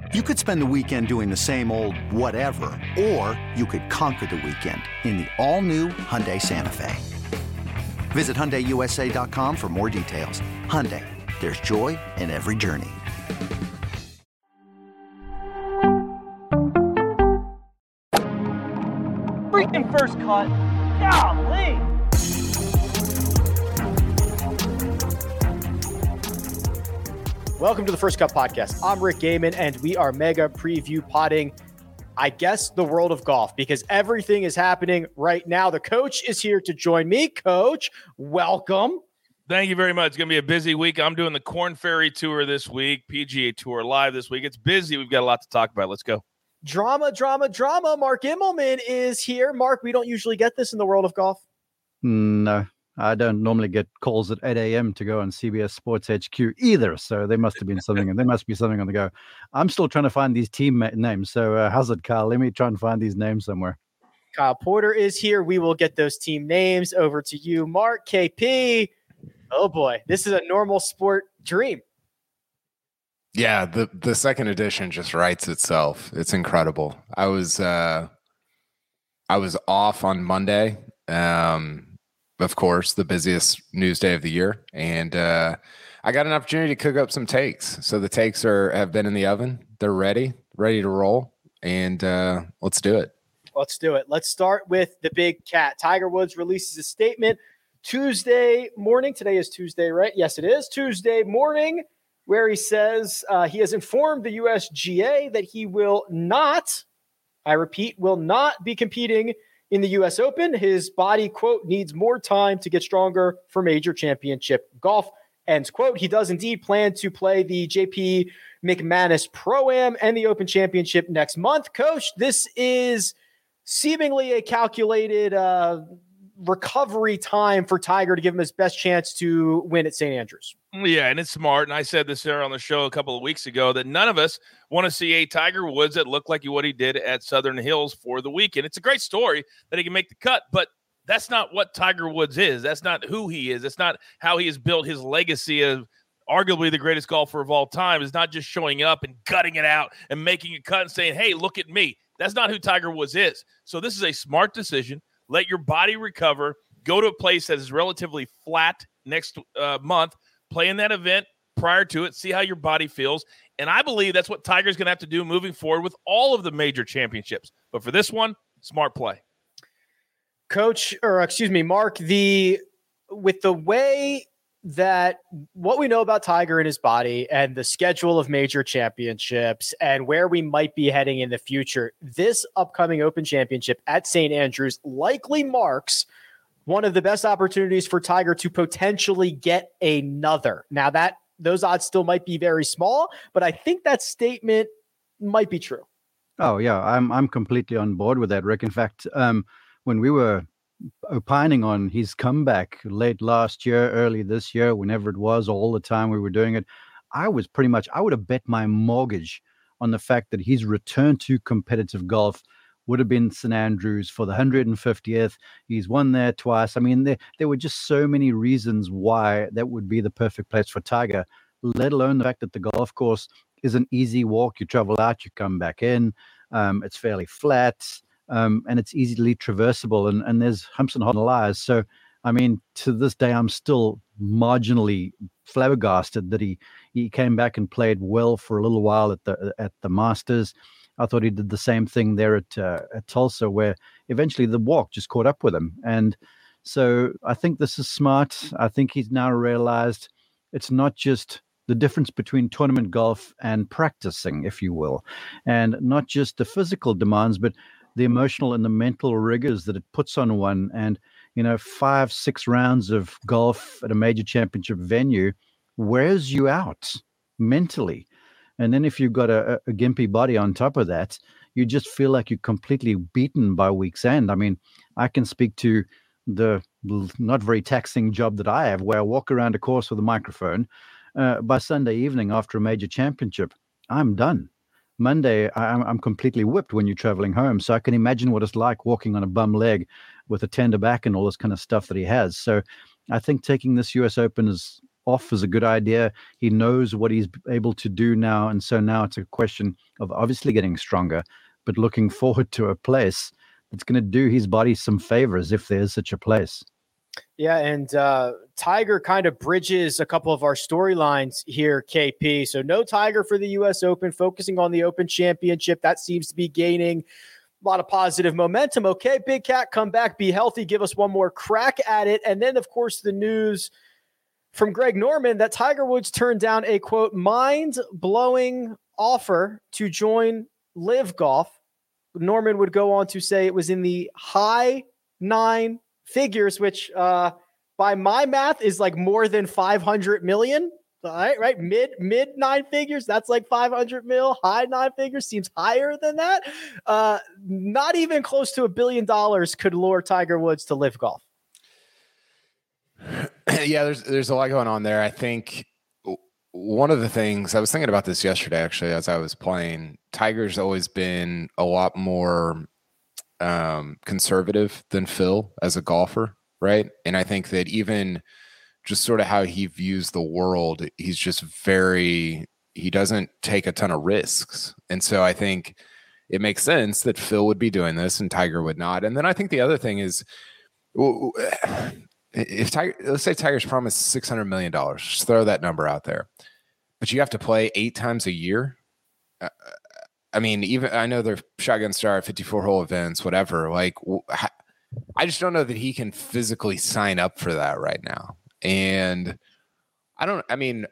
You could spend the weekend doing the same old whatever, or you could conquer the weekend in the all-new Hyundai Santa Fe. Visit HyundaiUSA.com for more details. Hyundai, there's joy in every journey. Freaking first cut. Golly. Welcome to the First Cut Podcast. I'm Rick Gaiman, and we are mega preview potting, I guess, the world of golf, because everything is happening right now. The coach is here to join me. Coach, welcome. Thank you very much. It's going to be a busy week. I'm doing the Corn Ferry Tour this week, PGA Tour live this week. It's busy. We've got a lot to talk about. Let's go. Drama. Mark Immelman is here. Mark, we don't usually get this in the world of golf. No, I don't normally get calls at 8 a.m. to go on CBS Sports HQ either. So there must have been something, and there must be something on the go. I'm still trying to find these team names. So how's it, Kyle? Let me try and find these names somewhere. Kyle Porter is here. We will get those team names over to you. Mark, KP. Oh boy, this is a normal sport dream. Yeah, the second edition just writes itself. It's incredible. I was off on Monday. Of course, the busiest news day of the year. And I got an opportunity to cook up some takes. So the takes have been in the oven. They're ready to roll. And let's do it. Let's start with the big cat. Tiger Woods releases a statement Tuesday morning. Today is Tuesday, right? Yes, it is. Tuesday morning, where he says he has informed the USGA that he will not, I repeat, will not be competing in the U.S. Open. His body, quote, needs more time to get stronger for major championship golf, end quote. He does indeed plan to play the JP McManus Pro-Am and the Open Championship next month. Coach, this is seemingly a calculated recovery time for Tiger to give him his best chance to win at St. Andrews. Yeah, and it's smart. And I said this here on the show a couple of weeks ago that none of us want to see a Tiger Woods that looked like what he did at Southern Hills for the weekend. It's a great story that he can make the cut, but that's not what Tiger Woods is. That's not who he is. That's not how he has built his legacy of arguably the greatest golfer of all time. It's not just showing up and gutting it out and making a cut and saying, hey, look at me. That's not who Tiger Woods is. So this is a smart decision. Let your body recover. Go to a place that is relatively flat next month. Play in that event prior to it. See how your body feels. And I believe that's what Tiger's going to have to do moving forward with all of the major championships. But for this one, smart play. Coach, or excuse me, Mark, with the way that what we know about Tiger and his body and the schedule of major championships and where we might be heading in the future, this upcoming Open Championship at St. Andrews likely marks one of the best opportunities for Tiger to potentially get another. Now those odds still might be very small, but I think that statement might be true. Oh yeah, I'm completely on board with that, Rick. In fact, when we were opining on his comeback late last year, early this year, whenever it was, all the time we were doing it, I would have bet my mortgage on the fact that his return to competitive golf would have been St. Andrews for the 150th. He's won there twice. I mean, there were just so many reasons why that would be the perfect place for Tiger, let alone the fact that the golf course is an easy walk. You travel out, you come back in. It's fairly flat. And it's easily traversable, and there's humps and lies. So, I mean, to this day, I'm still marginally flabbergasted that he came back and played well for a little while at the Masters. I thought he did the same thing there at Tulsa, where eventually the walk just caught up with him. And so I think this is smart. I think he's now realized it's not just the difference between tournament golf and practicing, if you will, and not just the physical demands, but the emotional and the mental rigors that it puts on one. And, 5-6 rounds of golf at a major championship venue wears you out mentally. And then if you've got a gimpy body on top of that, you just feel like you're completely beaten by week's end. I mean, I can speak to the not very taxing job that I have, where I walk around a course with a microphone. By Sunday evening after a major championship, I'm done. Monday, I'm completely whipped when you're traveling home. So I can imagine what it's like walking on a bum leg with a tender back and all this kind of stuff that he has. So I think taking this US Open is off is a good idea. He knows what he's able to do now. And so now it's a question of obviously getting stronger, but looking forward to a place that's going to do his body some favors if there is such a place. Yeah, and Tiger kind of bridges a couple of our storylines here, KP. So no Tiger for the U.S. Open, focusing on the Open Championship. That seems to be gaining a lot of positive momentum. Okay, Big Cat, come back, be healthy, give us one more crack at it. And then, of course, the news from Greg Norman that Tiger Woods turned down a, quote, mind-blowing offer to join Live Golf. Norman would go on to say it was in the high 9 figures, which by my math is like more than 500 million. Right? Mid 9 figures. That's like 500 mil. High 9 figures seems higher than that. Not even close to $1 billion could lure Tiger Woods to Live Golf. Yeah, there's a lot going on there. I think one of the things I was thinking about this yesterday, actually, as I was playing, Tiger's always been a lot more conservative than Phil as a golfer, right? And I think that even just sort of how he views the world, he's just he doesn't take a ton of risks. And so I think it makes sense that Phil would be doing this and Tiger would not. And then I think the other thing is, if Tiger, let's say Tiger's promised $600 million, just throw that number out there, but you have to play 8 times a year. I mean, even I know they're Shotgun Star 54-hole events, whatever. Like, I just don't know that he can physically sign up for that right now. And I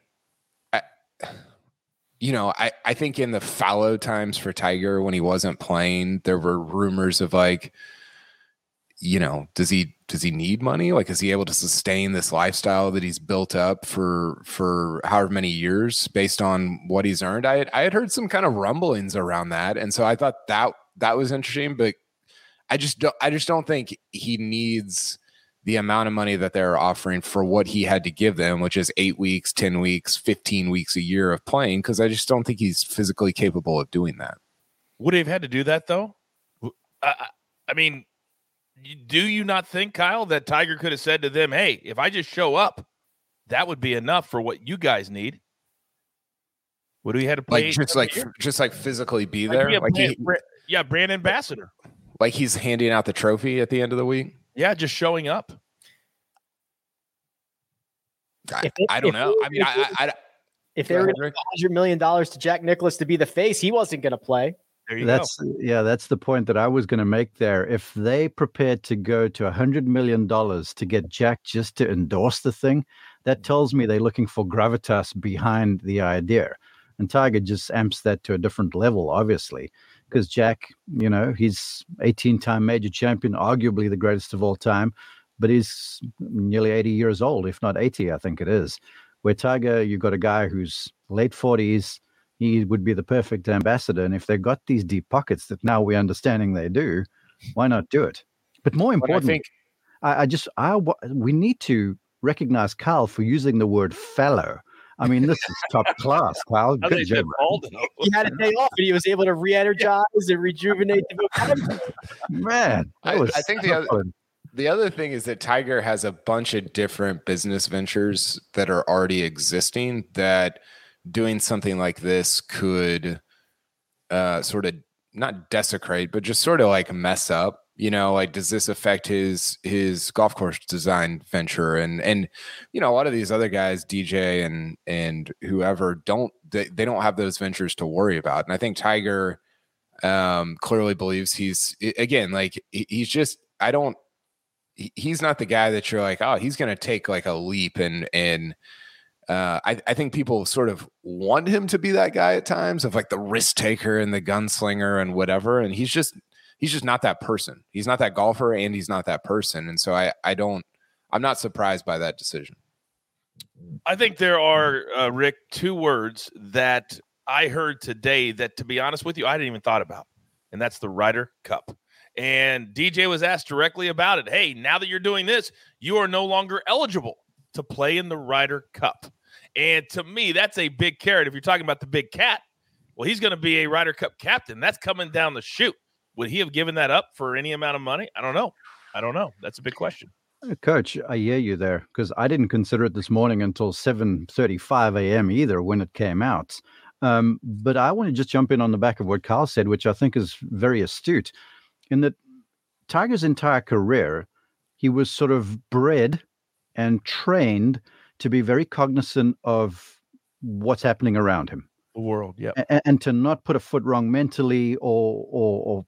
think in the fallow times for Tiger when he wasn't playing, there were rumors of like, does he need money? Like, is he able to sustain this lifestyle that he's built up for however many years based on what he's earned? I had heard some kind of rumblings around that. And so I thought that was interesting, but I just don't think he needs the amount of money that they're offering for what he had to give them, which is 8 weeks, 10 weeks, 15 weeks a year of playing. Cause I just don't think he's physically capable of doing that. Would he have had to do that though? I mean, do you not think, Kyle, that Tiger could have said to them, hey, if I just show up, that would be enough for what you guys need? Would he have to play just like physically be there? Brand ambassador. Like he's handing out the trophy at the end of the week? Yeah, just showing up. I don't know. I mean, if they were going to $100 million to Jack Nicklaus to be the face, he wasn't going to play. There you go. That's the point that I was going to make there. If they prepared to go to $100 million to get Jack just to endorse the thing, that tells me they're looking for gravitas behind the idea. And Tiger just amps that to a different level, obviously, because Jack, he's 18-time major champion, arguably the greatest of all time, but he's nearly 80 years old, if not 80, I think it is. Where Tiger, you've got a guy who's late 40s, he would be the perfect ambassador. And if they've got these deep pockets that now we're understanding they do, why not do it? But more importantly, we need to recognize Kyle for using the word fallow. I mean, this is top class, Kyle. Good job. He had a day off and he was able to re-energize and rejuvenate the vocabulary. Man, I think the other thing is that Tiger has a bunch of different business ventures that are already existing that doing something like this could sort of not desecrate, but just sort of like mess up. Like, does this affect his golf course design venture? And a lot of these other guys, DJ and whoever, they don't have those ventures to worry about. And I think Tiger clearly believes he's not the guy that you're like, oh, he's going to take like a leap. And I think people sort of want him to be that guy at times of like the risk taker and the gunslinger and whatever. And he's just not that person. He's not that golfer and he's not that person. And so I'm not surprised by that decision. I think there are, Rick, 2 words that I heard today that, to be honest with you, I didn't even thought about. And that's the Ryder Cup. And DJ was asked directly about it. Hey, now that you're doing this, you are no longer eligible to play in the Ryder Cup. And to me, that's a big carrot. If you're talking about the big cat, well, he's going to be a Ryder Cup captain. That's coming down the chute. Would he have given that up for any amount of money? I don't know. That's a big question. Coach, I hear you there, because I didn't consider it this morning until 7:35 a.m. either when it came out. But I want to just jump in on the back of what Carl said, which I think is very astute, in that Tiger's entire career, he was sort of bred and trained to be very cognizant of what's happening around him. The world, yeah. And to not put a foot wrong mentally or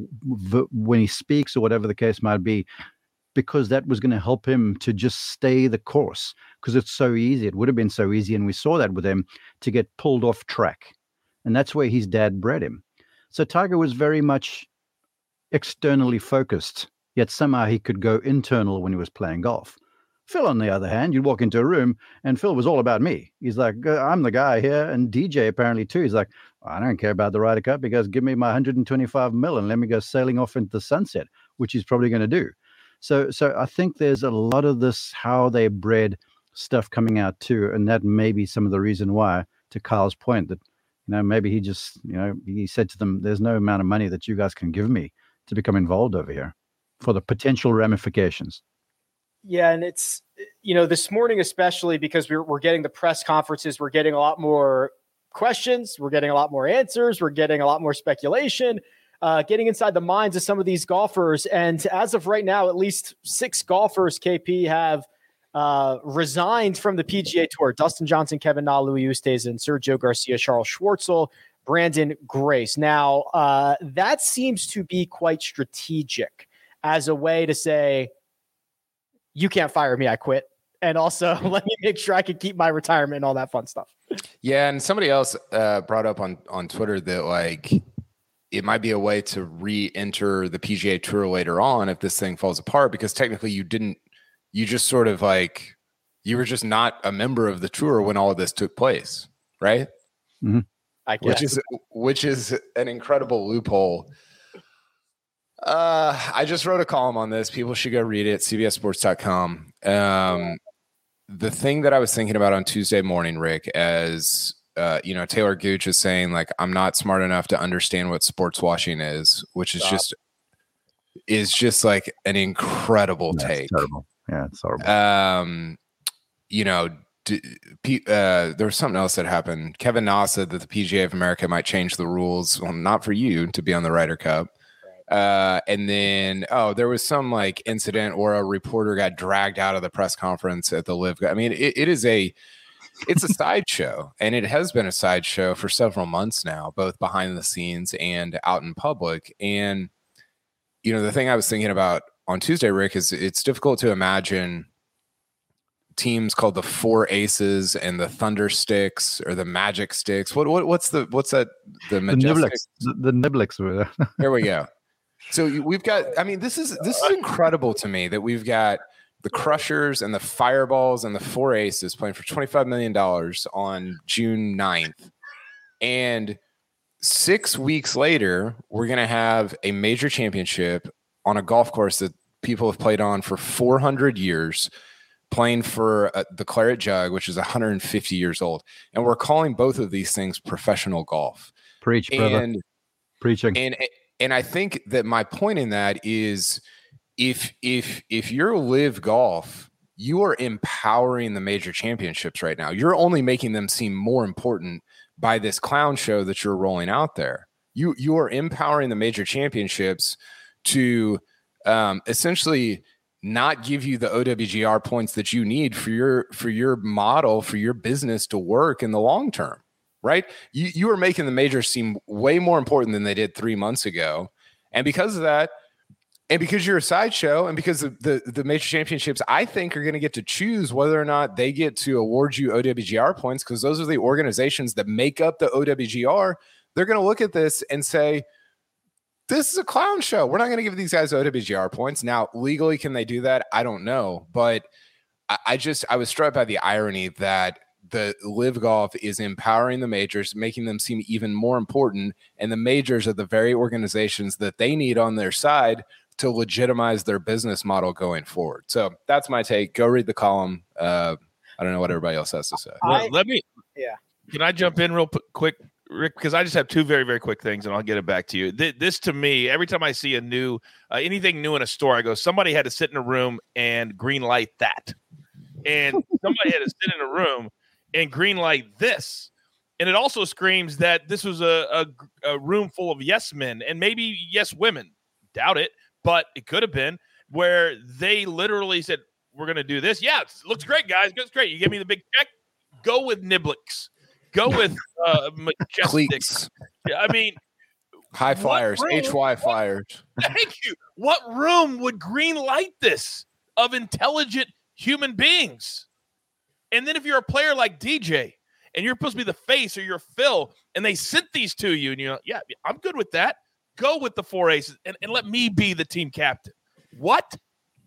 when he speaks or whatever the case might be, because that was going to help him to just stay the course, because it's so easy. It would have been so easy, and we saw that with him, to get pulled off track. And that's where his dad bred him. So Tiger was very much externally focused, yet somehow he could go internal when he was playing golf. Phil, on the other hand, you'd walk into a room and Phil was all about me. He's like, I'm the guy here. And DJ apparently too. He's like, I don't care about the Ryder Cup, because give me my 125 mil and let me go sailing off into the sunset, which he's probably going to do. So I think there's a lot of this how they bred stuff coming out too. And that may be some of the reason why, to Kyle's point, that, maybe he just, he said to them, there's no amount of money that you guys can give me to become involved over here for the potential ramifications. Yeah. And it's, this morning, especially because we're getting the press conferences, we're getting a lot more questions, we're getting a lot more answers, we're getting a lot more speculation, getting inside the minds of some of these golfers. And as of right now, at least 6 golfers, KP, have resigned from the PGA Tour. Dustin Johnson, Kevin Na, Louis Oosthuizen, Sergio Garcia, Charles Schwartzel, Brandon Grace. Now, that seems to be quite strategic as a way to say, you can't fire me, I quit. And also let me make sure I can keep my retirement and all that fun stuff. Yeah. And somebody else brought up on Twitter that it might be a way to re-enter the PGA Tour later on if this thing falls apart, because technically you just sort of you were just not a member of the tour when all of this took place. Right. Mm-hmm. I guess. Which is an incredible loophole. I just wrote a column on this. People should go read it. CBSSports.com. The thing that I was thinking about on Tuesday morning, Rick, as Taylor Gooch is saying, I'm not smart enough to understand what sports washing is, which is just like an incredible take. Terrible. Yeah, it's horrible. There was something else that happened. Kevin Na said that the PGA of America might change the rules. Well, not for you to be on the Ryder Cup. And then, there was some incident where a reporter got dragged out of the press conference at the Live. I mean, it's a sideshow, and it has been a sideshow for several months now, both behind the scenes and out in public. And, the thing I was thinking about on Tuesday, Rick, is it's difficult to imagine teams called the Four Aces and the Thunder Sticks or the Magic Sticks. What's that? The Majestic? The Niblix. Here we go. So we've got, this is incredible to me that we've got the Crushers and the Fireballs and the Four Aces playing for $25 million on June 9th. And 6 weeks later, we're going to have a major championship on a golf course that people have played on for 400 years, playing for the Claret Jug, which is 150 years old. And we're calling both of these things professional golf. Preach, brother. Preaching. And I think that my point in that is if you're Live Golf, you are empowering the major championships right now. You're only making them seem more important by this clown show that you're rolling out there. You are empowering the major championships to essentially not give you the OWGR points that you need for your model, for your business to work in the long term. Right? You are making the majors seem way more important than they did 3 months ago. And because of that, and because you're a sideshow, and because of the major championships, I think, are going to get to choose whether or not they get to award you OWGR points, because those are the organizations that make up the OWGR. They're going to look at this and say, this is a clown show. We're not going to give these guys OWGR points. Now, legally, can they do that? I don't know. But I was struck by the irony that the Live Golf is empowering the majors, making them seem even more important. And the majors are the very organizations that they need on their side to legitimize their business model going forward. So that's my take. Go read the column. I don't know what everybody else has to say. Can I jump in real quick? Rick, because I just have two very, very quick things, and I'll get it back to you. This to me, every time I see a new anything new in a store, I go, somebody had to sit in a room and green light that, and somebody had to sit in a room and green light this, and it also screams that this was a room full of yes men and maybe yes women. Doubt it, but it could have been where they literally said, "We're going to do this. Yeah, it looks great, guys. It's great. You give me the big check. Go with Niblix." Go with Majestics. I mean, high flyers, HY flyers. Thank you. What room would green light this of intelligent human beings? And then if you're a player like DJ and you're supposed to be the face or you're Phil and they sent these to you and you're like, yeah, I'm good with that. Go with the 4 aces and let me be the team captain. What?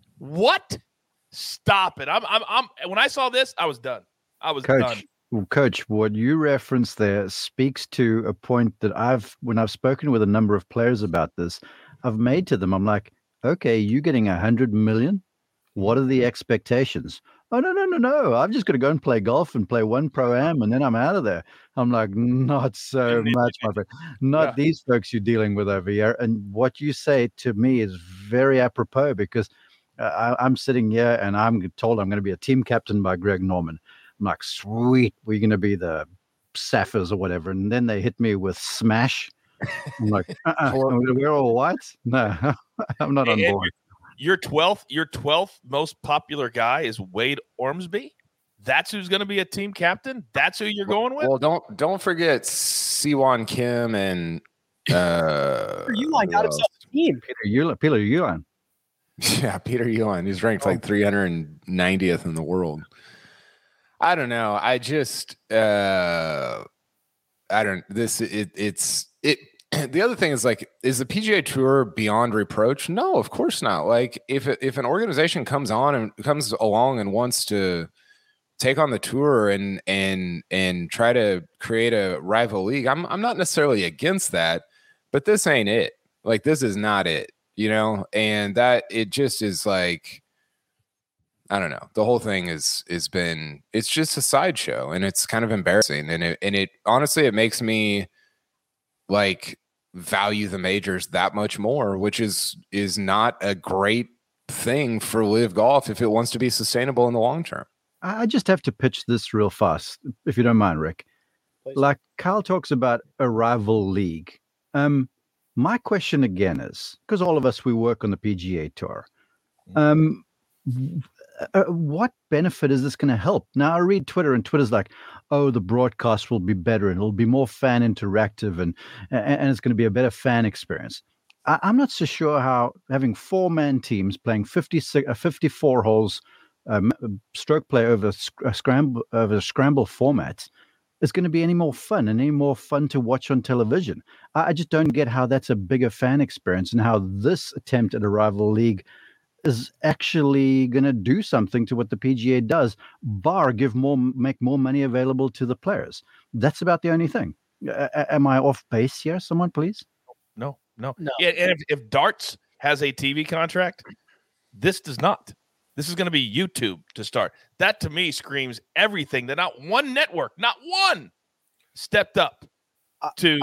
Stop it. I'm when I saw this, I was done. I was done. Coach, what you referenced there speaks to a point that when I've spoken with a number of players about this, I've made to them. I'm like, okay, you're getting 100 million. What are the expectations? Oh, no. I'm just going to go and play golf and play one pro-am and then I'm out of there. I'm like, not so much, my friend. Not these folks you're dealing with over here. And what you say to me is very apropos because I'm sitting here and I'm told I'm going to be a team captain by Greg Norman. I'm like, sweet, we're going to be the Sapphires or whatever. And then they hit me with Smash. I'm like, we're all white? No, I'm not on board. Your 12th most popular guy is Wade Ormsby? That's who's going to be a team captain? That's who you're going with? Well, don't forget Siwon Kim and Peter Uihlein got himself a team. Peter Uihlein. Yeah, Peter Uihlein. He's ranked like 390th in the world. I don't know. I just I don't it's the other thing is like, is the PGA Tour beyond reproach? No, of course not. Like if an organization comes along and wants to take on the tour and try to create a rival league, I'm not necessarily against that, but this ain't it. Like this is not it, you know? And that it just is like, I don't know. The whole thing it's just a sideshow and it's kind of embarrassing. And it honestly, it makes me like value the majors that much more, which is not a great thing for LIV Golf if it wants to be sustainable in the long term. I just have to pitch this real fast, if you don't mind, Rick. Please. Like Kyle talks about a rival league. My question again is, because all of us, we work on the PGA Tour. What benefit is this going to help? Now I read Twitter and Twitter's like, oh, the broadcast will be better and it'll be more fan interactive and it's going to be a better fan experience. I'm not so sure how having 4-man teams playing 54 holes, stroke play over a scramble format is going to be any more fun and any more fun to watch on television. I just don't get how that's a bigger fan experience and how this attempt at a rival league is actually going to do something to what the PGA does, bar make more money available to the players. That's about the only thing. Am I off base here? Someone, please. No. Yeah, and if darts has a TV contract, this does not. This is going to be YouTube to start. That to me screams everything that not one network, not one, stepped up to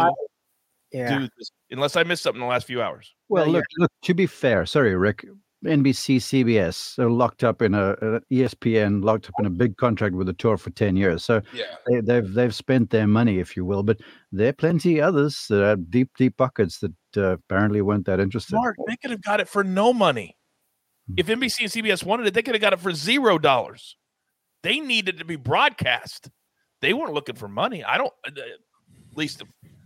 do this, unless I missed something in the last few hours. Well, look, to be fair, sorry, Rick, NBC, CBS are locked up in a ESPN, locked up in a big contract with the tour for 10 years. So they've spent their money, if you will. But there are plenty others that have deep pockets that apparently weren't that interested. Mark, they could have got it for no money. If NBC and CBS wanted it, they could have got it for $0. They needed to be broadcast. They weren't looking for money. I don't, at least,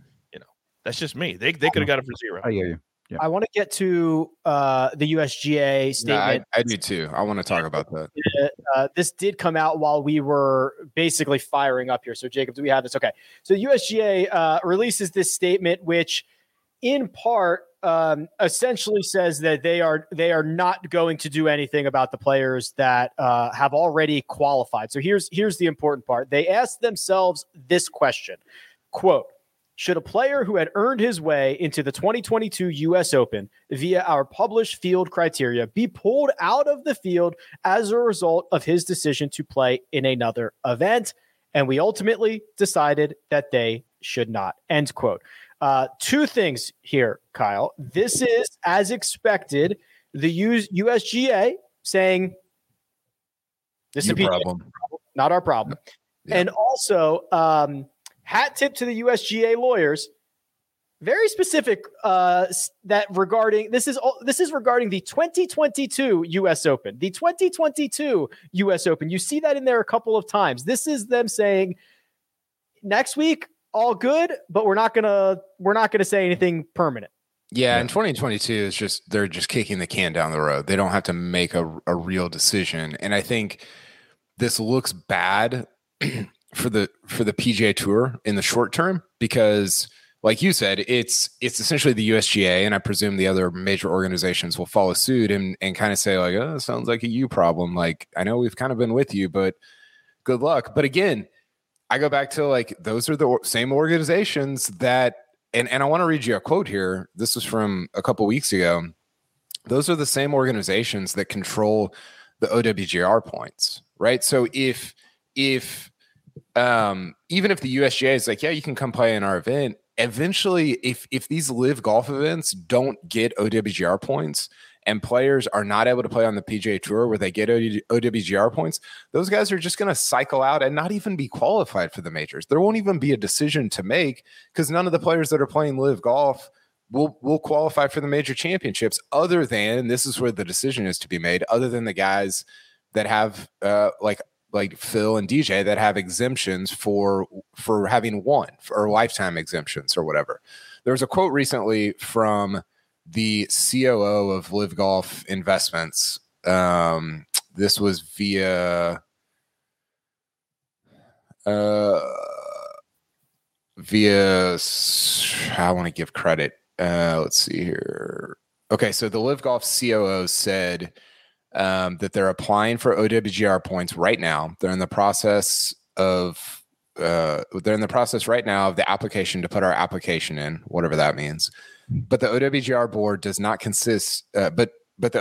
that's just me. They could have got it for $0. I hear you. Yeah. I want to get to the USGA statement. I do too. I want to talk about that. This did come out while we were basically firing up here. So, Jacob, do we have this? Okay. So, USGA releases this statement, which in part essentially says that they are not going to do anything about the players that have already qualified. So, here's the important part. They asked themselves this question, quote, should a player who had earned his way into the 2022 U.S. Open via our published field criteria be pulled out of the field as a result of his decision to play in another event? and we ultimately decided that they should not. End quote. Two things here, Kyle. This is, as expected, the USGA saying this is a problem, not our problem. Yeah. And also, hat tip to the USGA lawyers. Very specific that regarding this is regarding the 2022 U.S. Open. The 2022 U.S. Open. You see that in there a couple of times. This is them saying next week all good, but we're not gonna say anything permanent. Yeah, and 2022 is they're just kicking the can down the road. They don't have to make a real decision, and I think this looks bad for the PGA Tour in the short term because, like you said, it's essentially the USGA, and I presume the other major organizations will follow suit and kind of say like, oh, it sounds like a you problem. Like, I know we've kind of been with you, but good luck. But again, I go back to like, those are the same organizations that, and I want to read you a quote here. This was from a couple weeks ago. Those are the same organizations that control the OWGR points, right? So if even if the USGA is like, yeah, you can come play in our event, eventually, if these live golf events don't get OWGR points and players are not able to play on the PGA Tour where they get OWGR points, those guys are just going to cycle out and not even be qualified for the majors. There won't even be a decision to make because none of the players that are playing live golf will qualify for the major championships, other than, this is where the decision is to be made, other than the guys that have like Phil and DJ that have exemptions for having won, or lifetime exemptions or whatever. There was a quote recently from the COO of Live Golf Investments. This was via I want to give credit. Let's see here. Okay, so the Live Golf COO said that they're applying for OWGR points right now. They're in the process right now of the application to put our application in, whatever that means. But the OWGR board does not consist. But the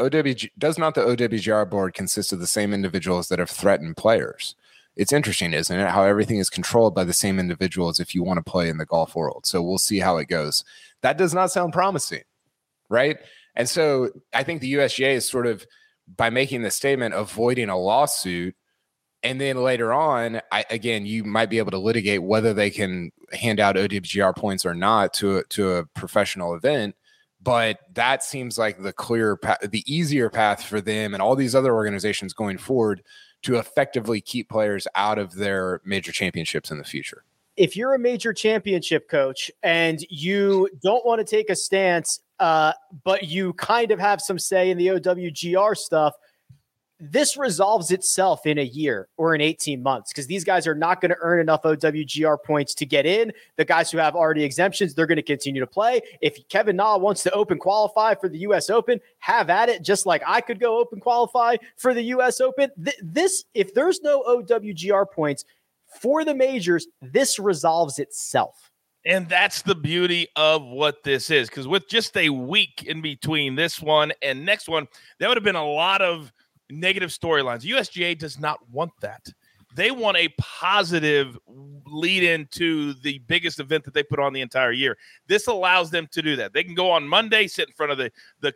OWGR board consists of the same individuals that have threatened players. It's interesting, isn't it? How everything is controlled by the same individuals if you want to play in the golf world. So we'll see how it goes. That does not sound promising, right? And so I think the USGA is sort of, by making the statement, avoiding a lawsuit. And then later on, you might be able to litigate whether they can hand out OWGR points or not to a professional event. But that seems like the clear path, the easier path for them and all these other organizations going forward to effectively keep players out of their major championships in the future. If you're a major championship coach and you don't want to take a stance, but you kind of have some say in the OWGR stuff, this resolves itself in a year or in 18 months because these guys are not going to earn enough OWGR points to get in. The guys who have already exemptions, they're going to continue to play. If Kevin Na wants to open qualify for the U.S. Open, have at it, just like I could go open qualify for the U.S. Open. If there's no OWGR points for the majors, this resolves itself. And that's the beauty of what this is, because with just a week in between this one and next one, there would have been a lot of negative storylines. USGA does not want that. They want a positive lead into the biggest event that they put on the entire year. This allows them to do that. They can go on Monday, sit in front of the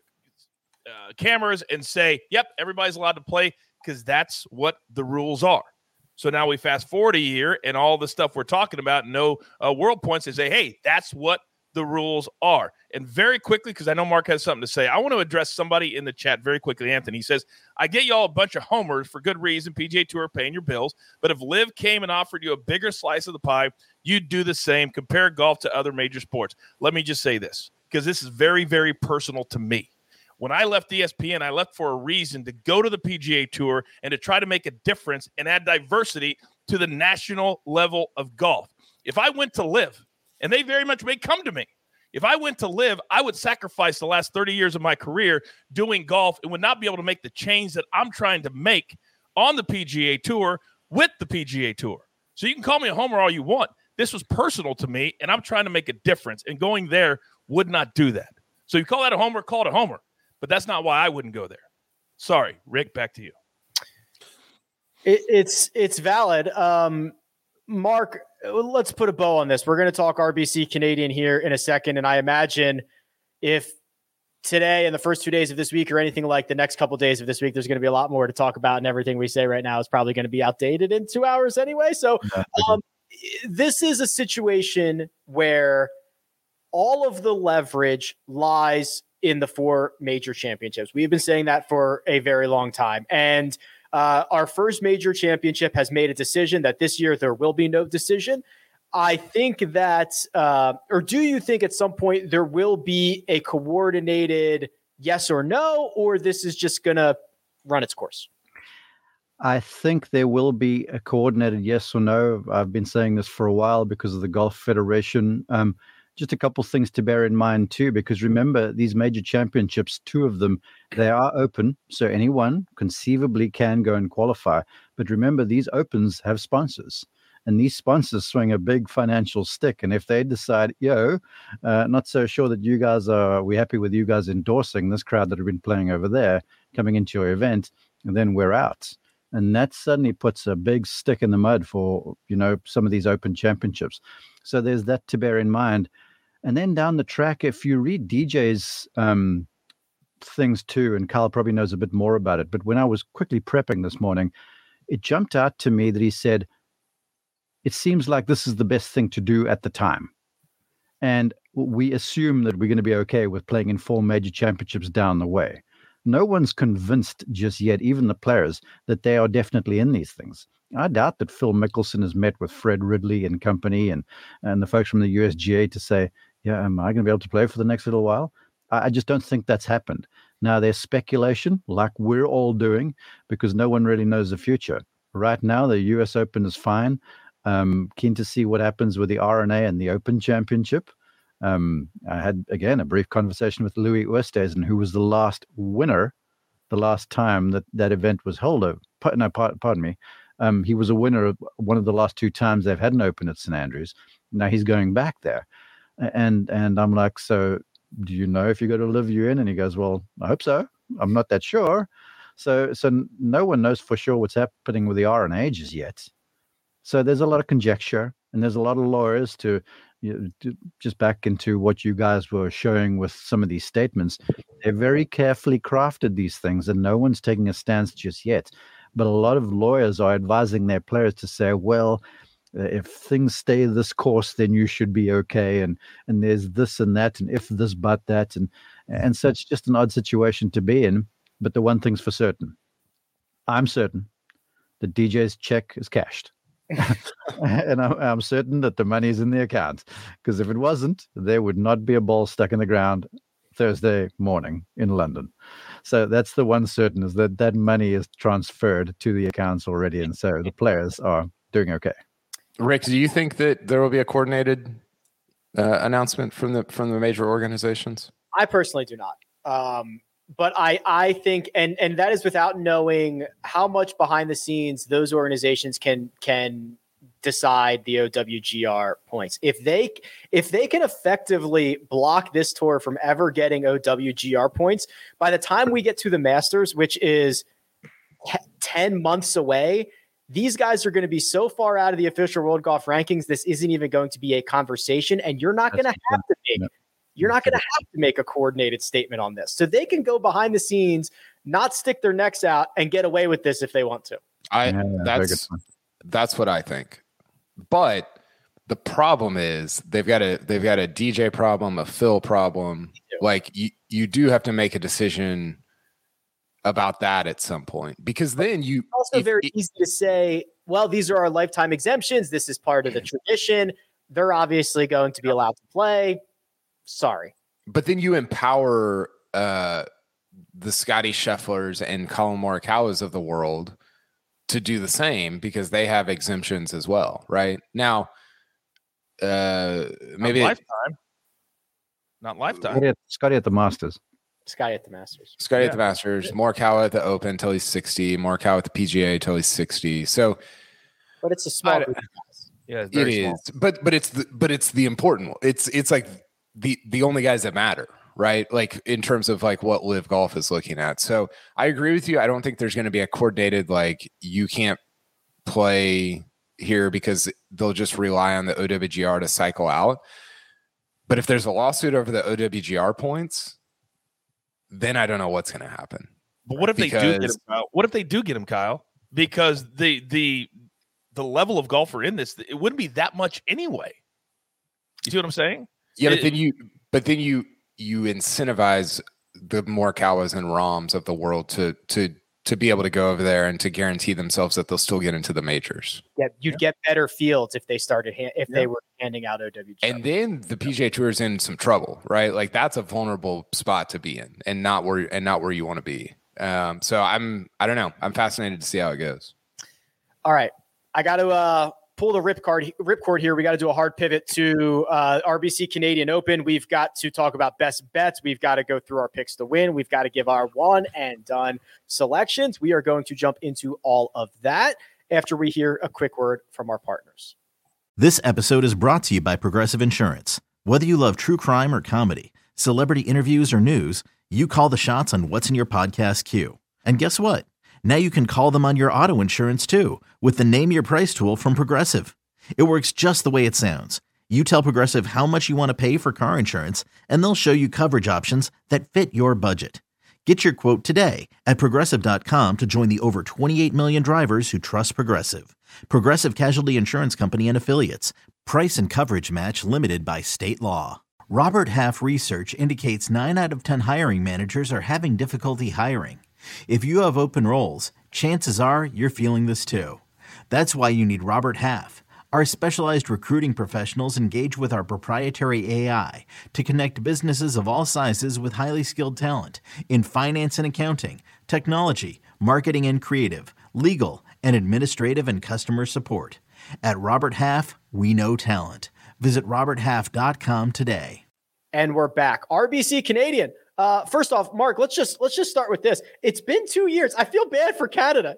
cameras and say, yep, everybody's allowed to play because that's what the rules are. So now we fast forward a year and all the stuff we're talking about, no world points, and say, hey, that's what the rules are. And very quickly, because I know Mark has something to say, I want to address somebody in the chat very quickly. Anthony, he says, I get y'all a bunch of homers for good reason. PGA Tour paying your bills. But if Liv came and offered you a bigger slice of the pie, you'd do the same. Compare golf to other major sports. Let me just say this, because this is very, very personal to me. When I left ESPN, I left for a reason to go to the PGA Tour and to try to make a difference and add diversity to the national level of golf. If I went to Liv, and they very much may come to me, if I went to Liv, I would sacrifice the last 30 years of my career doing golf and would not be able to make the change that I'm trying to make on the PGA Tour with the PGA Tour. So you can call me a homer all you want. This was personal to me, and I'm trying to make a difference, and going there would not do that. So you call that a homer, call it a homer. But that's not why I wouldn't go there. Sorry, Rick, back to you. It's valid. Mark, let's put a bow on this. We're going to talk RBC Canadian here in a second. And I imagine if today and the first 2 days of this week or anything like the next couple of days of this week, there's going to be a lot more to talk about, and everything we say right now is probably going to be outdated in 2 hours anyway. So this is a situation where all of the leverage lies in the 4 major championships. We've been saying that for a very long time. And our first major championship has made a decision that this year there will be no decision. I think that, or do you think at some point there will be a coordinated yes or no, or this is just going to run its course? I think there will be a coordinated yes or no. I've been saying this for a while because of the Golf Federation. Just a couple things to bear in mind too, because remember, these major championships, 2 of them, they are open. So anyone conceivably can go and qualify. But remember, these opens have sponsors. And these sponsors swing a big financial stick. And if they decide, not so sure that we're happy with you guys endorsing this crowd that have been playing over there, coming into your event, and then we're out. And that suddenly puts a big stick in the mud for, some of these open championships. So there's that to bear in mind. And then down the track, if you read DJ's things too, and Kyle probably knows a bit more about it, but when I was quickly prepping this morning, it jumped out to me that he said, it seems like this is the best thing to do at the time. And we assume that we're going to be okay with playing in 4 major championships down the way. No one's convinced just yet, even the players, that they are definitely in these things. I doubt that Phil Mickelson has met with Fred Ridley and company and the folks from the USGA to say, am I going to be able to play for the next little while? I just don't think that's happened. Now, there's speculation, like we're all doing, because no one really knows the future. Right now, the US Open is fine. Keen to see what happens with the RNA and the Open Championship. I had, again, a brief conversation with Louis Oosthuizen, who was the last winner the last time that event was held. Pardon me. He was a winner of one of the last 2 times they've had an Open at St. Andrews. Now he's going back there. And I'm like, so do you know if you go to Live UN? And he goes, well, I hope so. I'm not that sure. So no one knows for sure what's happening with the RNA just yet. So there's a lot of conjecture, and there's a lot of lawyers to just back into what you guys were showing with some of these statements. They're very carefully crafted, these things, and no one's taking a stance just yet. But a lot of lawyers are advising their players to say, well, if things stay this course, then you should be okay. And there's this and that, and if this, but that. And so it's just an odd situation to be in. But the one thing's for certain. I'm certain that DJ's check is cashed. And I'm certain that the money's in the account, because if it wasn't, there would not be a ball stuck in the ground Thursday morning in London. So that's the one certain, is that money is transferred to the accounts already, and so the players are doing okay. Rick, do you think that there will be a coordinated announcement from the major organizations? I personally do not. But I think, and that is without knowing how much behind the scenes those organizations can decide the OWGR points. If they can effectively block this tour from ever getting OWGR points, by the time we get to the Masters, which is 10 months away, these guys are going to be so far out of the official World Golf rankings, this isn't even going to be a conversation, and you're not going to have to make You're not going to have to make a coordinated statement on this. So they can go behind the scenes, not stick their necks out, and get away with this if they want to. That's what I think. But the problem is they've got a DJ problem, a Phil problem. Like you do have to make a decision about that at some point, because then it's also very easy to say, well, these are our lifetime exemptions. This is part of the tradition. They're obviously going to be allowed to play. Sorry. But then you empower the Scotty Schefflers and Colin Morikawas of the world to do the same, because they have exemptions as well, right? Now, maybe not lifetime. Scotty at the Masters. Scotty at the Masters. Scotty at the Masters. Morikawa at the Open until he's 60. Morikawa at the PGA until he's 60. So, but it's a small group of guys. Yeah, it's very small. But it's the important one. It's like the only guys that matter, right? Like in terms of like what Live Golf is looking at. So I agree with you. I don't think there's going to be a coordinated, like, you can't play here because they'll just rely on the OWGR to cycle out. But if there's a lawsuit over the OWGR points, then I don't know what's going to happen. But what if they do get him, Kyle? What if they do get him, Kyle? Because the level of golfer in this, it wouldn't be that much anyway. You see what I'm saying? Yeah, but then you incentivize the Morikawas and Rahms of the world to be able to go over there and to guarantee themselves that they'll still get into the majors. Yeah, you'd get better fields if they started they were handing out OWGR. And then the PGA Tour is in some trouble, right? Like that's a vulnerable spot to be in, and not where you want to be. So I don't know. I'm fascinated to see how it goes. All right, I got to pull the ripcord here. We got to do a hard pivot to RBC Canadian Open. We've got to talk about best bets. We've got to go through our picks to win. We've got to give our one and done selections. We are going to jump into all of that after we hear a quick word from our partners. This episode is brought to you by Progressive Insurance. Whether you love true crime or comedy, celebrity interviews or news, you call the shots on what's in your podcast queue. And guess what? Now you can call them on your auto insurance too with the Name Your Price tool from Progressive. It works just the way it sounds. You tell Progressive how much you want to pay for car insurance, and they'll show you coverage options that fit your budget. Get your quote today at Progressive.com to join the over 28 million drivers who trust Progressive. Progressive Casualty Insurance Company and Affiliates. Price and coverage match limited by state law. Robert Half research indicates 9 out of 10 hiring managers are having difficulty hiring. If you have open roles, chances are you're feeling this too. That's why you need Robert Half. Our specialized recruiting professionals engage with our proprietary AI to connect businesses of all sizes with highly skilled talent in finance and accounting, technology, marketing and creative, legal, and administrative and customer support. At Robert Half, we know talent. Visit roberthalf.com today. And we're back. RBC Canadian. First off, Mark, let's just start with this. It's been 2 years. I feel bad for Canada.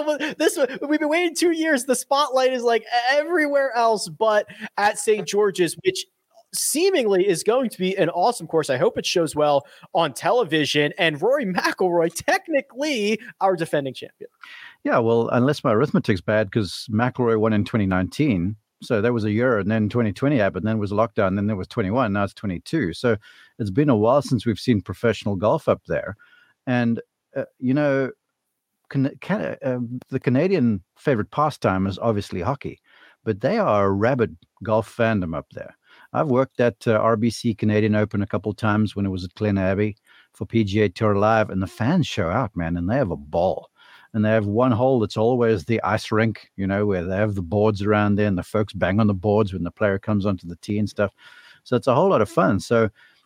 We've been waiting 2 years. The spotlight is like everywhere else but at St. George's, which seemingly is going to be an awesome course. I hope it shows well on television. And Rory McIlroy, technically our defending champion. Yeah, well, unless my arithmetic's bad, because McIlroy won in 2019. So that was a year, and then 2020 happened, then was lockdown, then there was 21, now it's 22. So it's been a while since we've seen professional golf up there. And, the Canadian favorite pastime is obviously hockey, but they are a rabid golf fandom up there. I've worked at RBC Canadian Open a couple of times when it was at Glen Abbey for PGA Tour Live, and the fans show out, man, and they have a ball. And they have one hole that's always the ice rink, where they have the boards around there and the folks bang on the boards when the player comes onto the tee and stuff. So it's a whole lot of fun. So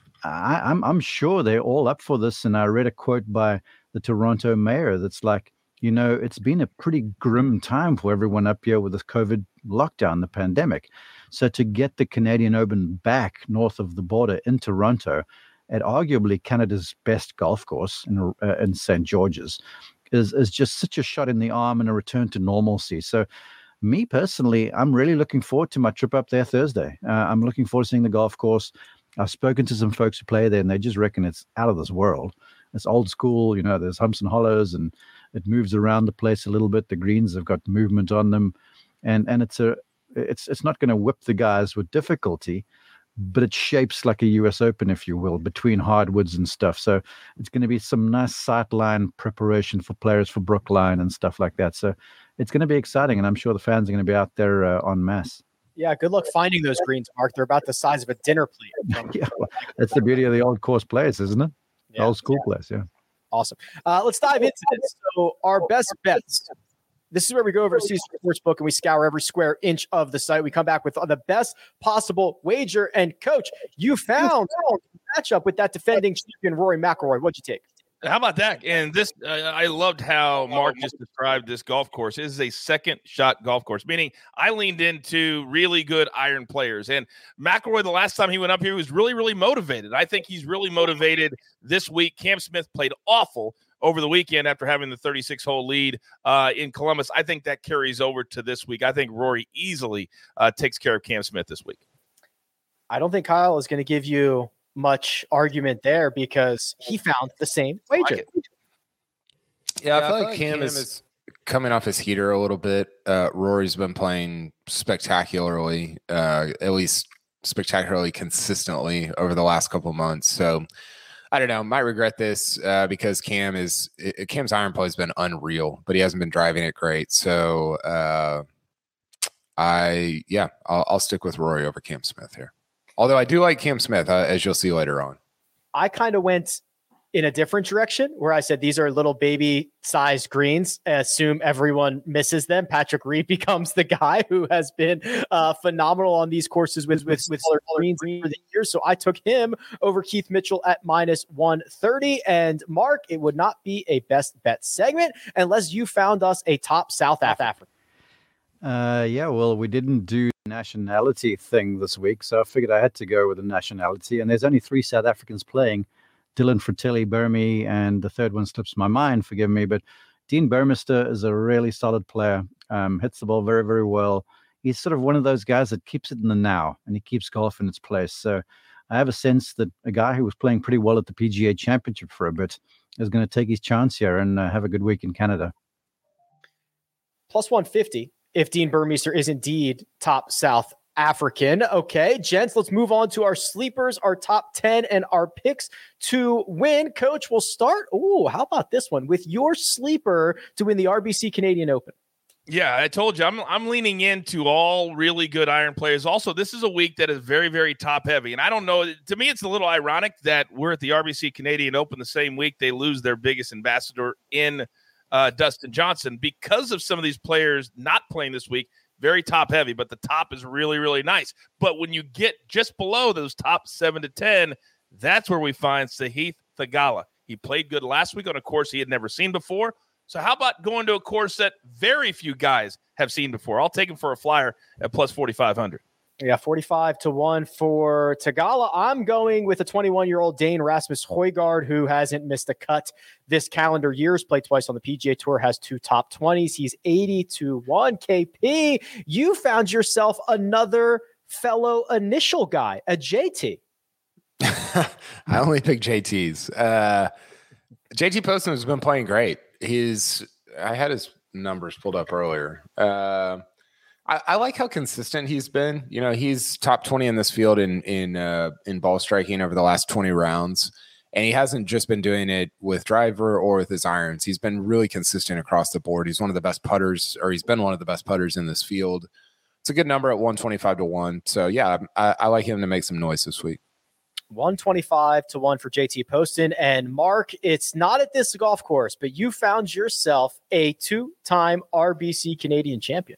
I'm sure they're all up for this. And I read a quote by the Toronto mayor that's like, it's been a pretty grim time for everyone up here with this COVID lockdown, the pandemic. So to get the Canadian Open back north of the border in Toronto at arguably Canada's best golf course in St. George's, is just such a shot in the arm and a return to normalcy. So me personally, I'm really looking forward to my trip up there Thursday. I'm looking forward to seeing the golf course. I've spoken to some folks who play there, and they just reckon it's out of this world. It's old school, there's humps and hollows, and it moves around the place a little bit. The greens have got movement on them, and it's not going to whip the guys with difficulty, but it shapes like a US Open, if you will, between hardwoods and stuff. So it's going to be some nice sightline preparation for players for Brookline and stuff like that. So it's going to be exciting, and I'm sure the fans are going to be out there en masse. Yeah, good luck finding those greens, Mark. They're about the size of a dinner plate. Yeah, well, that's the beauty of the old course place, isn't it? Yeah, old school place, yeah. Awesome. Let's dive into this. So our best bets. This is where we go over to Caesars Sportsbook and we scour every square inch of the site. We come back with the best possible wager. And Coach, you found a matchup with that defending champion Rory McIlroy. What'd you take? How about that? And this, I loved how Mark just described this golf course. It is a second shot golf course, meaning I leaned into really good iron players. And McIlroy, the last time he went up here, he was really, really motivated. I think he's really motivated this week. Cam Smith played awful over the weekend after having the 36-hole lead in Columbus. I think that carries over to this week. I think Rory easily takes care of Cam Smith this week. I don't think Kyle is going to give you much argument there because he found the same wager. Yeah, I feel like Cam coming off his heater a little bit. Rory's been playing spectacularly, at least spectacularly consistently over the last couple of months. So I don't know, might regret this because Cam's iron play has been unreal, but he hasn't been driving it great. So I'll stick with Rory over Cam Smith here. Although I do like Cam Smith, as you'll see later on. I kind of went in a different direction where I said these are little baby sized greens. I assume everyone misses them. Patrick Reed becomes the guy who has been phenomenal on these courses with greens for the years. So I took him over Keith Mitchell at -130. And Mark, it would not be a best bet segment unless you found us a top South African. Well, we didn't do the nationality thing this week, so I figured I had to go with the nationality. And there's only 3 South Africans playing. Dylan Fratelli, Burmy, and the third one slips my mind, forgive me, but Dean Burmester is a really solid player, hits the ball very, very well. He's sort of one of those guys that keeps it in the now, and he keeps golf in its place. So I have a sense that a guy who was playing pretty well at the PGA Championship for a bit is going to take his chance here and have a good week in Canada. +150 if Dean Burmester is indeed top South African. Okay, gents, let's move on to our sleepers, our top 10, and our picks to win. Coach, we'll start. Ooh, how about this one with your sleeper to win the RBC Canadian Open? Yeah, I told you I'm leaning into all really good iron players. Also, this is a week that is very, very top heavy. And I don't know, to me, it's a little ironic that we're at the RBC Canadian Open the same week they lose their biggest ambassador in Dustin Johnson because of some of these players not playing this week. Very top heavy, but the top is really, really nice. But when you get just below those top 7 to 10, that's where we find Sahith Theegala. He played good last week on a course he had never seen before. So how about going to a course that very few guys have seen before? I'll take him for a flyer at +4,500. Yeah, 45-1 for Theegala. I'm going with a 21-year-old Dane Rasmus Højgaard, who hasn't missed a cut this calendar year. He's played twice on the PGA Tour, has 2 top 20s. He's 80-1. KP, you found yourself another fellow initial guy, a JT. I only pick JTs. JT Poston has been playing great. I had his numbers pulled up earlier. I like how consistent he's been. You know, he's top 20 in this field in ball striking over the last 20 rounds. And he hasn't just been doing it with driver or with his irons. He's been really consistent across the board. He's one of the best putters, or he's been one of the best putters in this field. It's a good number at 125-1. So, yeah, I like him to make some noise this week. 125-1 for JT Poston. And Mark, it's not at this golf course, but you found yourself a 2-time RBC Canadian champion.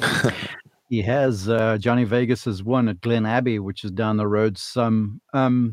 He has. Johnny Vegas has won at Glen Abbey, which is down the road some.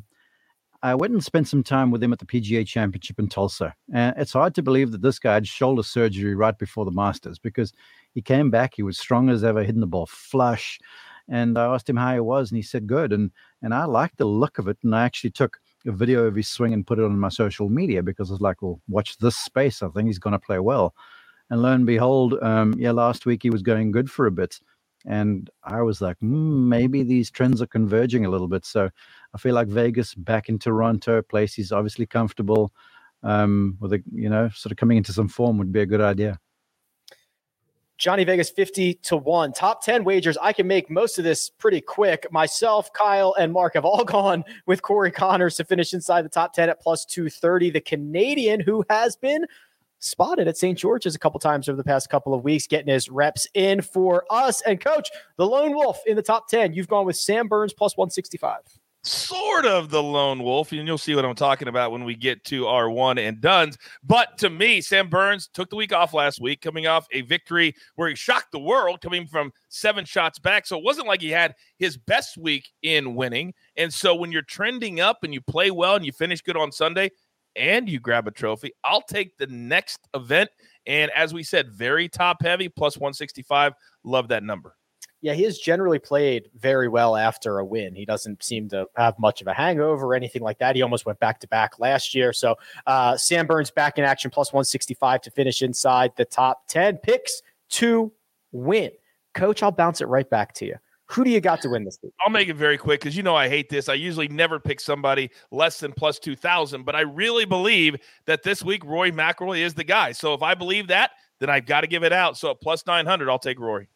I went and spent some time with him at the PGA Championship in Tulsa. And it's hard to believe that this guy had shoulder surgery right before the Masters, because he came back, he was strong as ever, hitting the ball flush. And I asked him how he was, and he said good. And I liked the look of it. And I actually took a video of his swing and put it on my social media, because I was like, well, watch this space. I think he's going to play well. And lo and behold, last week he was going good for a bit. And I was like, maybe these trends are converging a little bit. So I feel like Vegas back in Toronto, a place he's obviously comfortable, with sort of coming into some form would be a good idea. Johnny Vegas 50-1. Top 10 wagers. I can make most of this pretty quick. Myself, Kyle, and Mark have all gone with Corey Connors to finish inside the top 10 at +230. The Canadian, who has been spotted at St. George's a couple times over the past couple of weeks, getting his reps in for us. And Coach, the Lone Wolf in the top 10. You've gone with Sam Burns +165. Sort of the lone wolf, and you'll see what I'm talking about when we get to our one and dones. But to me, Sam Burns took the week off last week, coming off a victory where he shocked the world, coming from 7 shots back. So it wasn't like he had his best week in winning. And so when you're trending up and you play well and you finish good on Sunday and you grab a trophy, I'll take the next event. And as we said, very top heavy, +165. Love that number. Yeah, he has generally played very well after a win. He doesn't seem to have much of a hangover or anything like that. He almost went back-to-back last year. So Sam Burns back in action, +165 to finish inside the top 10. Picks to win. Coach, I'll bounce it right back to you. Who do you got to win this week? I'll make it very quick because I hate this. I usually never pick somebody less than +2,000, but I really believe that this week Rory McIlroy is the guy. So if I believe that, then I've got to give it out. So at plus 900, I'll take Rory.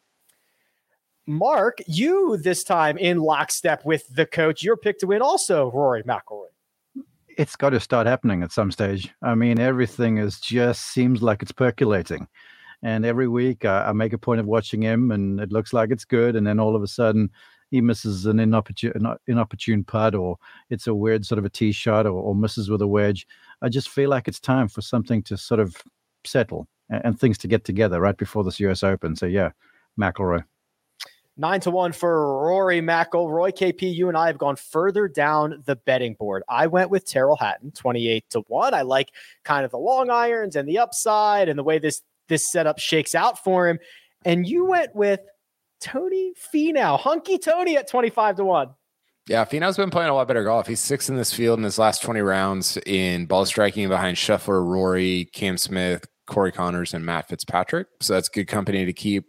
Mark, you this time in lockstep with the coach. Your pick to win also Rory McIlroy. It's got to start happening at some stage. I mean, everything seems like it's percolating. And every week I make a point of watching him and it looks like it's good. And then all of a sudden he misses an inopportune putt, or it's a weird sort of a tee shot, or misses with a wedge. I just feel like it's time for something to sort of settle and things to get together right before this US Open. So yeah, McIlroy. 9-1 for Rory McIlroy. KP, you and I have gone further down the betting board. I went with Tyrrell Hatton, 28-1. I like kind of the long irons and the upside and the way this setup shakes out for him. And you went with Tony Finau, Hunky Tony at 25-1. Yeah, Finau's been playing a lot better golf. He's 6th in this field in his last 20 rounds in ball striking behind Scheffler, Rory, Cam Smith, Corey Connors, and Matt Fitzpatrick. So that's good company to keep.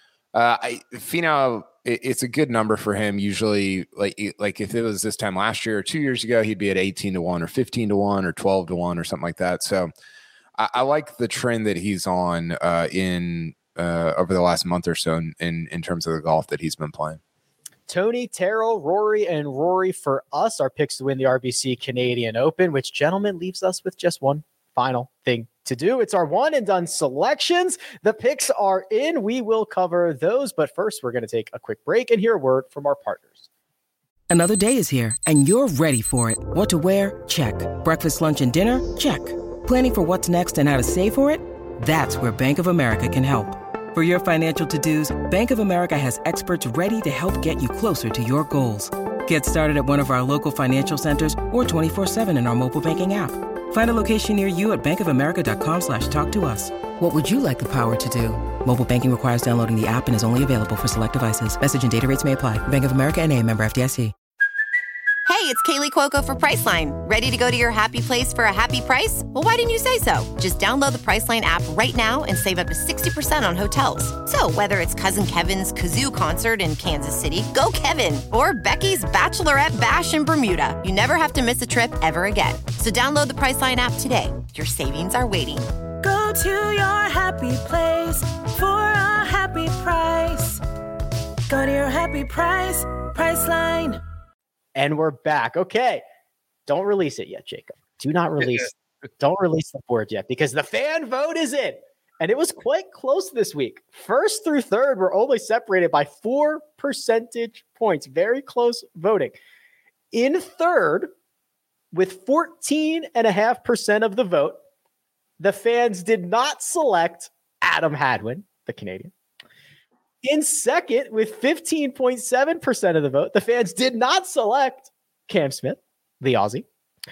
Finau, it's a good number for him. Usually, like if it was this time last year or 2 years ago, he'd be at 18-1 or 15-1 or 12-1 or something like that. So I like the trend that he's on in over the last month or so in terms of the golf that he's been playing. Tony, Tyrrell, Rory, and Rory for us. Our picks to win the RBC Canadian Open, which, gentlemen, leaves us with just one final thing to do. It's our one and done selections. The picks are in. We will cover those. But first, we're going to take a quick break and hear a word from our partners. Another day is here and you're ready for it. What to wear? Check. Breakfast, lunch, and dinner? Check. Planning for what's next and how to save for it? That's where Bank of America can help. For your financial to-dos, Bank of America has experts ready to help get you closer to your goals. Get started at one of our local financial centers or 24/7 in our mobile banking app. Find a location near you at bankofamerica.com/talktous. What would you like the power to do? Mobile banking requires downloading the app and is only available for select devices. Message and data rates may apply. Bank of America NA, member FDIC. Hey, it's Kaylee Cuoco for Priceline. Ready to go to your happy place for a happy price? Well, why didn't you say so? Just download the Priceline app right now and save up to 60% on hotels. So whether it's Cousin Kevin's Kazoo Concert in Kansas City, go Kevin, or Becky's Bachelorette Bash in Bermuda, you never have to miss a trip ever again. So download the Priceline app today. Your savings are waiting. Go to your happy place for a happy price. Go to your happy price, Priceline. And we're back. Okay. Don't release it yet, Jacob. Do not release. Don't release the board yet because the fan vote is in. And it was quite close this week. First through third were only separated by 4 percentage points. Very close voting. In third, with 14.5% of the vote, the fans did not select Adam Hadwin, the Canadian. In second, with 15.7% of the vote, the fans did not select Cam Smith, the Aussie.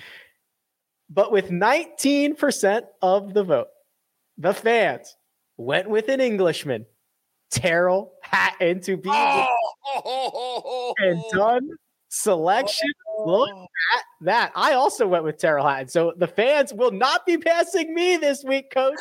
But with 19% of the vote, the fans went with an Englishman, Tyrrell Hatton, to be and done selection. Look at that. I also went with Tyrrell Hatton. So the fans will not be passing me this week, Coach.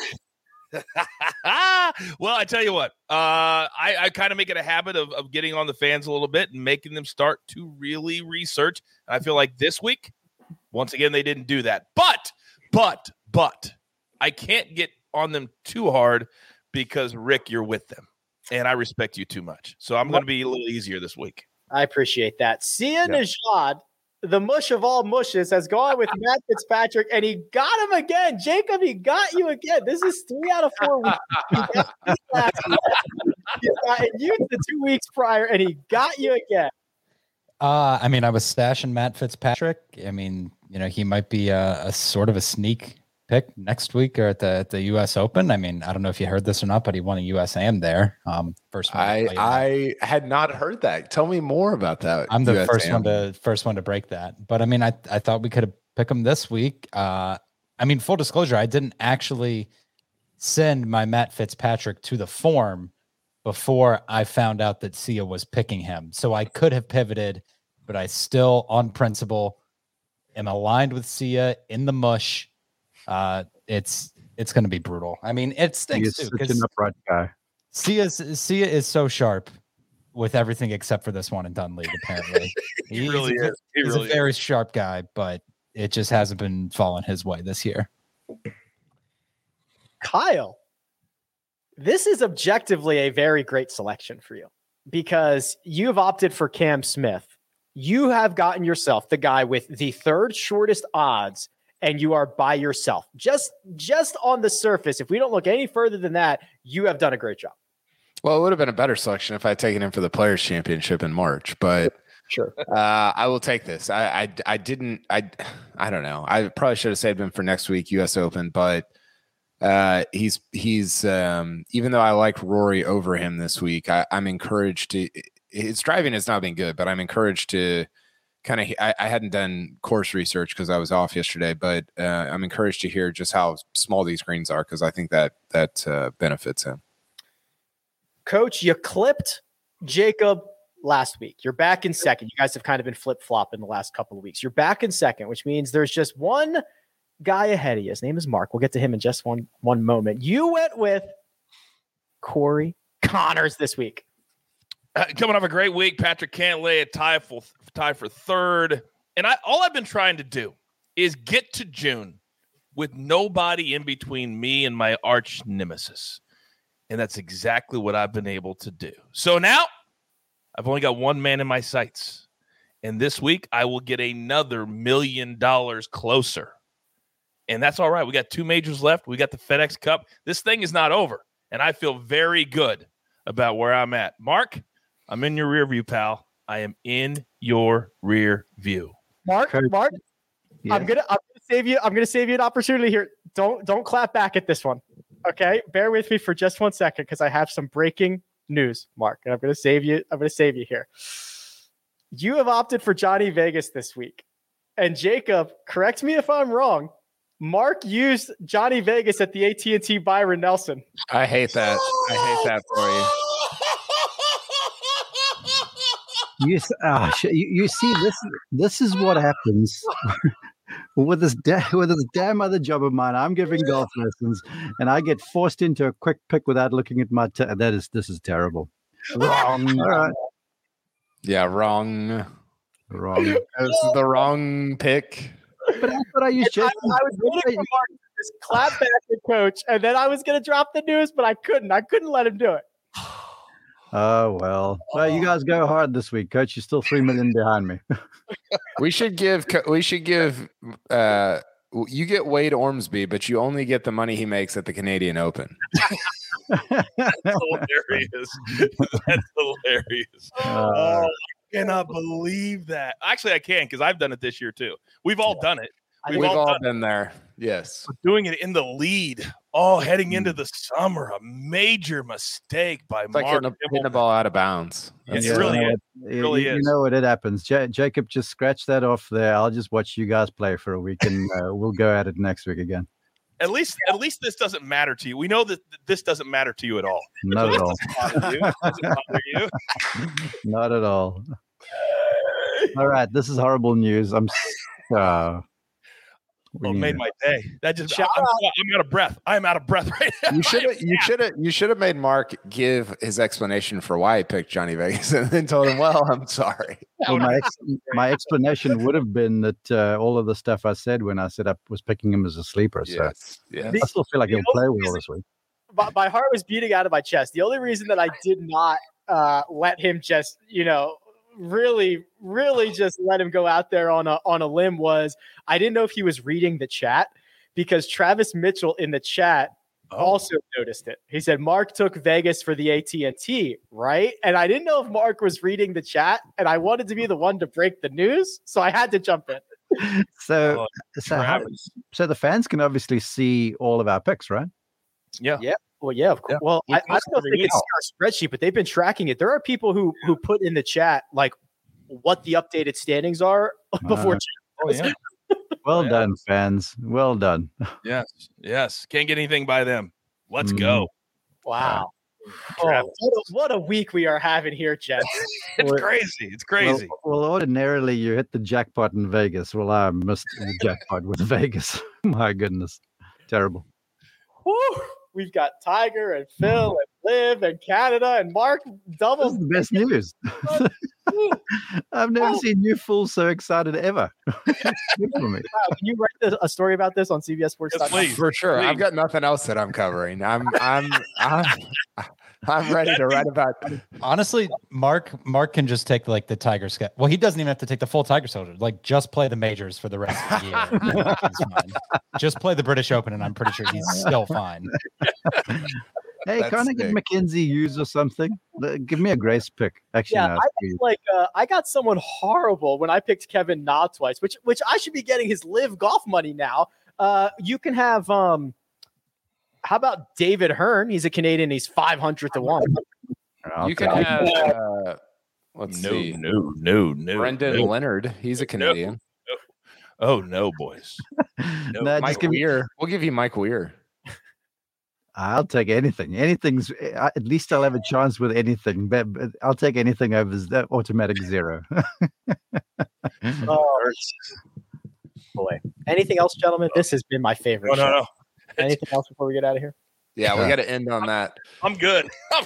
Well, I tell you what, I kind of make it a habit of getting on the fans a little bit and making them start to really research. I feel like this week, once again, they didn't do that. But I can't get on them too hard because, Rick, you're with them. And I respect you too much. So I'm going to be a little easier this week. I appreciate that. Sia Nejad, the mush of all mushes, has gone with Matt Fitzpatrick, and he got him again. Jacob, he got you again. This is 3 out of 4 weeks. He got you last week. He's gotten you the 2 weeks prior, and he got you again. I mean, I was stashing Matt Fitzpatrick. I mean, you know, he might be a sort of a sneak pick next week or at the U.S. Open. I mean, I don't know if you heard this or not, but he won a USAM there. First one. I had not heard that. Tell me more about that. I'm the first one to break that. But I mean, I thought we could have picked him this week. I mean, full disclosure, I didn't actually send my Matt Fitzpatrick to the form before I found out that Sia was picking him. So I could have pivoted, but I still, on principle, am aligned with Sia in the mush. It's going to be brutal. I mean, it stinks too. Such an upright guy. Sia is so sharp with everything except for this one and done league. Apparently, He really is. He's a very sharp guy, but it just hasn't been falling his way this year. Kyle, This is objectively a very great selection for you because you've opted for Cam Smith. You have gotten yourself the guy with the third shortest odds, and you are by yourself. Just on the surface, if we don't look any further than that, you have done a great job. Well, it would have been a better selection if I had taken him for the Players' Championship in March, but sure, I will take this. I don't know. I probably should have saved him for next week, U.S. Open, but he's even though I like Rory over him this week, I'm encouraged to. His driving has not been good, but I'm encouraged to kind of. I hadn't done course research because I was off yesterday, but I'm encouraged to hear just how small these greens are because I think that benefits him. Coach, you clipped Jacob last week. You're back in second. You guys have kind of been flip-flopping the last couple of weeks. You're back in second, which means there's just one guy ahead of you. His name is Mark. We'll get to him in just one moment. You went with Corey Connors this week. Coming off a great week, Patrick Cantlay a tie for third. And all I've been trying to do is get to June with nobody in between me and my arch nemesis. And that's exactly what I've been able to do. So now I've only got one man in my sights. And this week I will get another $1 million closer. And that's all right. We got 2 majors left. We got the FedEx Cup. This thing is not over. And I feel very good about where I'm at. Mark, I'm in your rear view, pal. I am in your rear view. Mark, yeah. I'm gonna save you. I'm gonna save you an opportunity here. Don't clap back at this one. Okay, bear with me for just 1 second because I have some breaking news, Mark, and I'm going to save you. I'm going to save you here. You have opted for Johnny Vegas this week, and Jacob, correct me if I'm wrong. Mark used Johnny Vegas at the AT&T Byron Nelson. I hate that. I hate that for you. You see, this is what happens. With this damn other job of mine, I'm giving golf lessons, and I get forced into a quick pick without looking at my. This is terrible. Wrong. Right. Yeah, wrong. It's the wrong pick. But that's what I used. I was waiting for Mark to just clap back at Coach, and then I was going to drop the news, but I couldn't. I couldn't let him do it. Oh well. Well, you guys go hard this week, Coach. You're still $3 million behind me. We should give. You get Wade Ormsby, but you only get the money he makes at the Canadian Open. That's hilarious. That's hilarious. I cannot believe that. Actually, I can because I've done it this year too. We've all done it. We've all been there. Yes. Doing it in the lead. Heading into the summer. A major mistake by Mark. Like hitting the ball out of bounds. It really is. You know what? It happens. Jacob, just scratch that off there. I'll just watch you guys play for a week, and we'll go at it next week again. At least this doesn't matter to you. We know that this doesn't matter to you at all. Not at all. Doesn't bother you? Not at all. All right. This is horrible news. Made my day. That just I'm out of breath. I'm out of breath right now. You should have made Mark give his explanation for why he picked Johnny Vegas and then told him, well, I'm sorry. Well, my explanation would have been that all of the stuff I said when I said I was picking him as a sleeper. Yes. I still feel like he'll play well this week. My heart was beating out of my chest. The only reason that I did not let him just, really just let him go out there on a limb was I didn't know if he was reading the chat because Travis Mitchell in the chat also noticed it. He said, Mark took Vegas for the AT&T, right? And I didn't know if Mark was reading the chat, and I wanted to be the one to break the news, so I had to jump in. So the fans can obviously see all of our picks, right? Yeah. Well, yeah, of course. Yeah. Well, I still think it's our spreadsheet, but they've been tracking it. There are people who put in the chat like what the updated standings are before. Well done, fans. Well done. Yes. Can't get anything by them. Let's go. Wow. What a week we are having here, Jets. It's crazy. Well, ordinarily you hit the jackpot in Vegas. Well, I missed the jackpot with Vegas. My goodness. Terrible. Woo! We've got Tiger and Phil and Liv and Canada and Mark double. This is the best news. I've never seen you fools so excited ever. Good for me. Wow, can you write a story about this on CBS Sports? Yes, please. For sure. Please. I've got nothing else that I'm covering. I'm ready to write about. Honestly, Mark can just take like the Tiger schedule. Well, he doesn't even have to take the full Tiger schedule. Like, just play the majors for the rest of the year. He's fine. Just play the British Open, and I'm pretty sure he's still fine. Hey, can't I get Mackenzie Hughes or something? Give me a grace pick. Actually, Yeah, I got someone horrible when I picked Kevin Na twice, which I should be getting his live golf money now. You can have how about David Hearn? He's a Canadian. He's 500 to 1. You can have let's see. No. Brendan Leonard. He's a Canadian. No. Oh no, boys. No. No, Mike Weir. We'll give you Mike Weir. I'll take anything. Anything's at least I'll have a chance with anything. But I'll take anything over that automatic zero. Oh, boy. Anything else, gentlemen? This has been my favorite. No. Anything else before we get out of here? Yeah, we got to end on that. I'm good.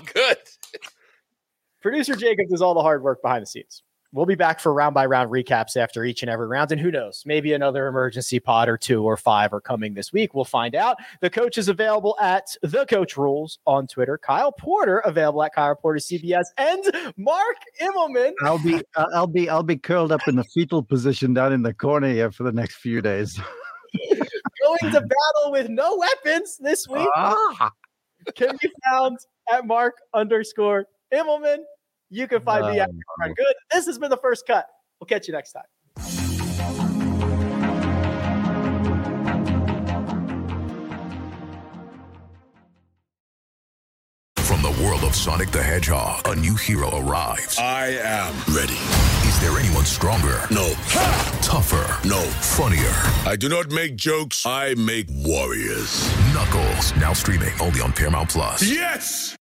Producer Jacob does all the hard work behind the scenes. We'll be back for round-by-round recaps after each and every round. And who knows, maybe another emergency pod or 2 or 5 are coming this week. We'll find out. The coach is available at The Coach Rules on Twitter. Kyle Porter available at Kyle Porter CBS. And Mark Immelman. I'll be curled up in the fetal position down in the corner here for the next few days. Going to battle with no weapons this week. Can be found at Mark_Immelman. You can find me at Good. This has been The First Cut. We'll catch you next time. From the world of Sonic the Hedgehog, a new hero arrives. I am ready. Is there anyone stronger? No. Tougher? No. Funnier? I do not make jokes. I make warriors. Knuckles, now streaming only on Paramount+. Yes!